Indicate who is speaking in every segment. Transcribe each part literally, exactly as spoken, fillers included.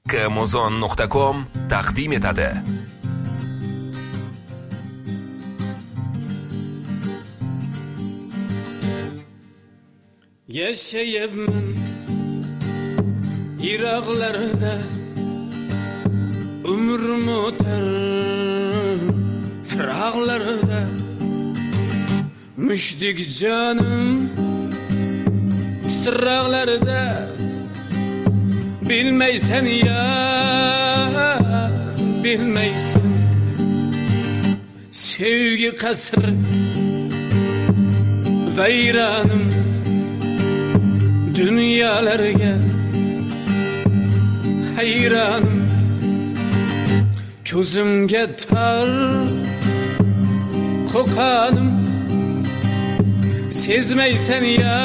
Speaker 1: Amazon nokta com taqdim etadi.
Speaker 2: Yaşayıpman yiraqlarda, ömrüm öter firaqlarda. Müştik canım titraqlarda, bilmeysen ya, bilmeysen. Sevgi kasır veyranım, dünyalarga hayranım. Ko'zimga tar qo'qanim, sezmeysen ya,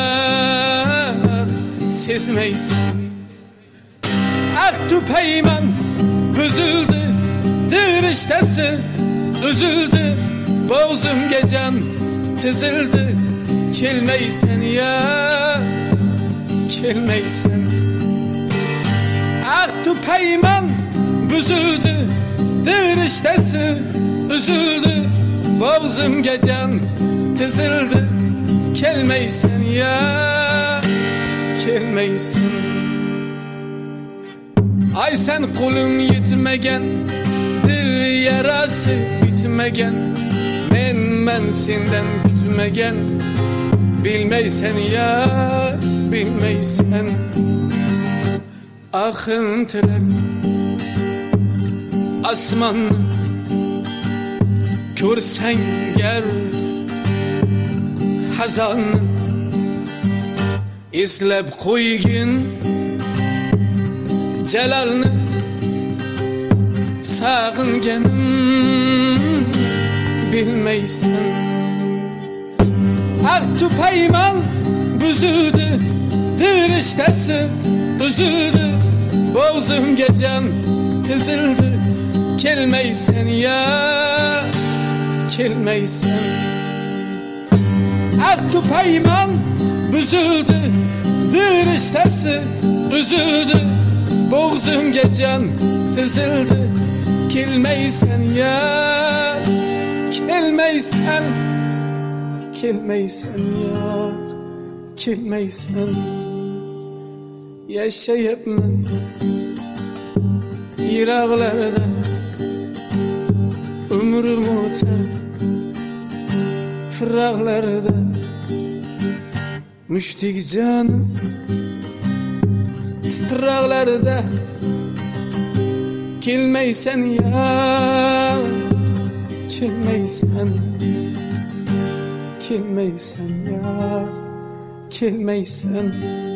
Speaker 2: sezmeysen. Aktu peyman büzüldü, diriştesi üzüldü, boğazımga can tizildi. Kelmeysen ya, kelmeysen. Aktu peyman büzüldü, diriştesi üzüldü, boğazımga can tizildi. Kelmeysen ya, kelmeysen. Ay sen kulun yetmegen, dil yarası bitmegen, men men senden kütmegen. Bilmeysen ya, bilmeysen. Akıntılar asman görsen gel, hazan izlep koygin celalını. Sağıngenim bilmeysen. Aktu peyman büzüldü, diriştesi üzüldü, boğazımga can tizildi. Kelmeysen ya, kelmeysen. Aktu peyman büzüldü, diriştesi üzüldü, boğazımga can tizildi. Kelmeysen ya, kelmeysen. Kelmeysen ya, kelmeysen. Yaşayıpman yiraqlarda, ömrüm öter firaqlarda. Müştik canım titraqlarda. Kelmeysen ya, kelmeysen. Kelmeysen ya, kelmeysen.